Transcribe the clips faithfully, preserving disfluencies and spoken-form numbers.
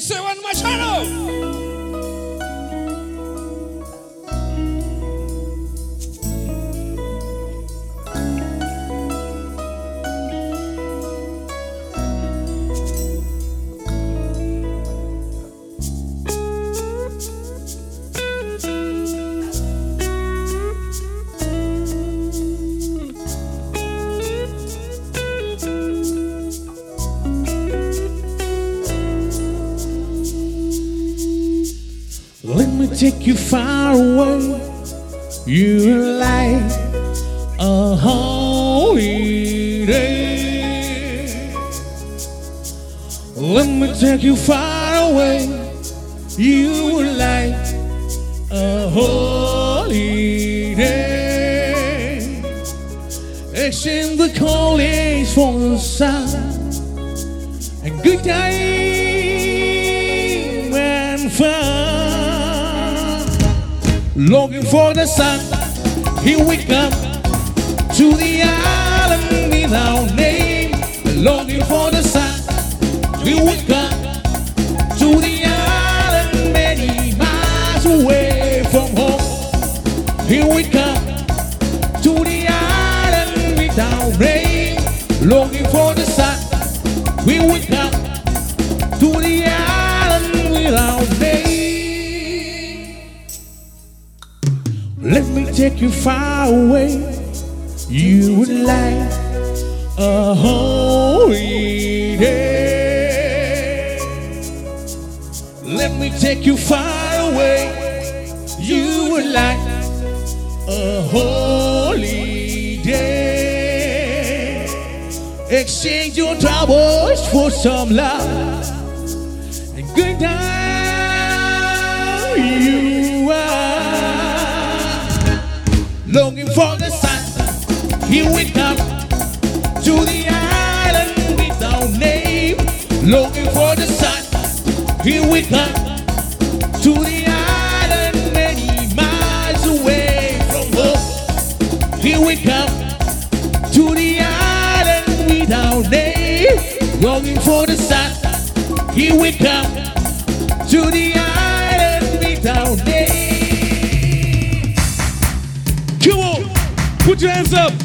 Seven Machado. Let me take you far away. You're like a holiday. Let me take you far away. You're like a holiday. Exchange the college for the sun and good time and fun. Longing for the sun, here we come to the island without name. Longing for the sun, here we come to the island many miles away from home. Here we come to the island without rain. Longing for the sun, here we come to the island without name. Let me take you far away. You would like a holiday. Let me take you far away. You would like a holiday. Exchange your troubles for some love and good time. You are longing for the sun. Here we come to the island without name. Longing for the sun. Here we come to the island many miles away from home. Here we come to the island without name. Longing for the sun. Here we come to the island without name. Come on, put your hands up.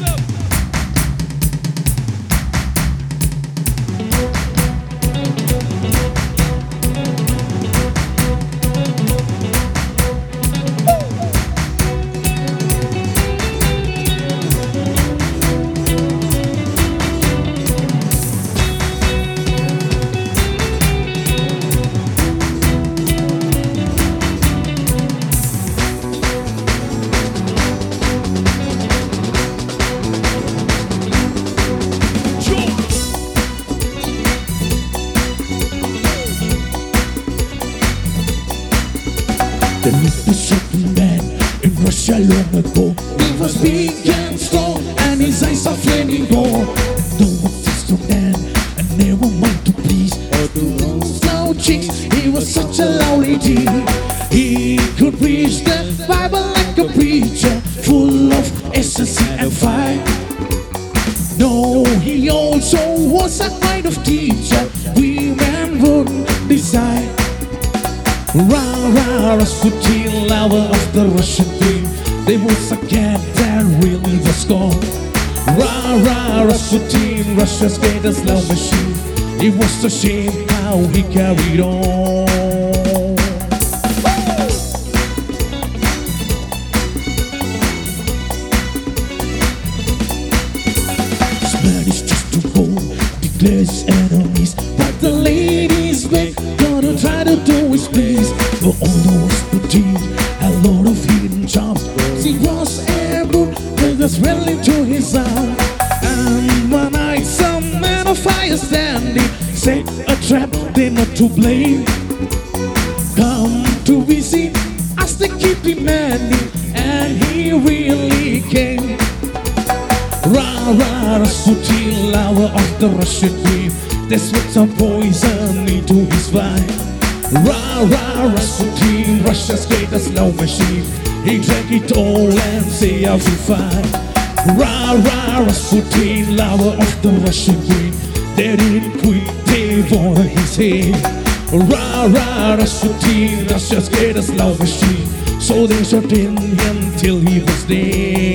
There lived a certain man in Russia long ago. He was big and strong, and his eyes are flaming gold. No one fixed to man, and never mind to please. Or to those slow chicks, he was such a lovely G. He could preach the Bible like a preacher, full of essence and fire. No, he also was a kind of teacher women wouldn't desire. Rah, rah, Rasputin, lover of the Russian dream. There was a cat that really was gone. Rah, rah, Rasputin, Russia's greatest love machine. It was a shame how he carried on. This man is just too bold, declares his enemies. But the ladies beg, gonna try to do his please. But although Rasputin had a lot of hidden charms, he was able to just well into his arms. And one night some man of fire standing set a trap, they're not to blame. Come to visit us, they keep demanding, and he really came. Rah, rah, Rasputin, lover of the Russian dream. That's what some poison into his wine. Rah, rah, Rasputin, Russia's greatest love machine. He drank it all and say how to find. Rah, rah, Rasputin, lover of the Russian dream. They didn't quit, they wanted his head. Rah, rah, Rasputin, Russia's greatest love machine. So they shot in him till he was dead.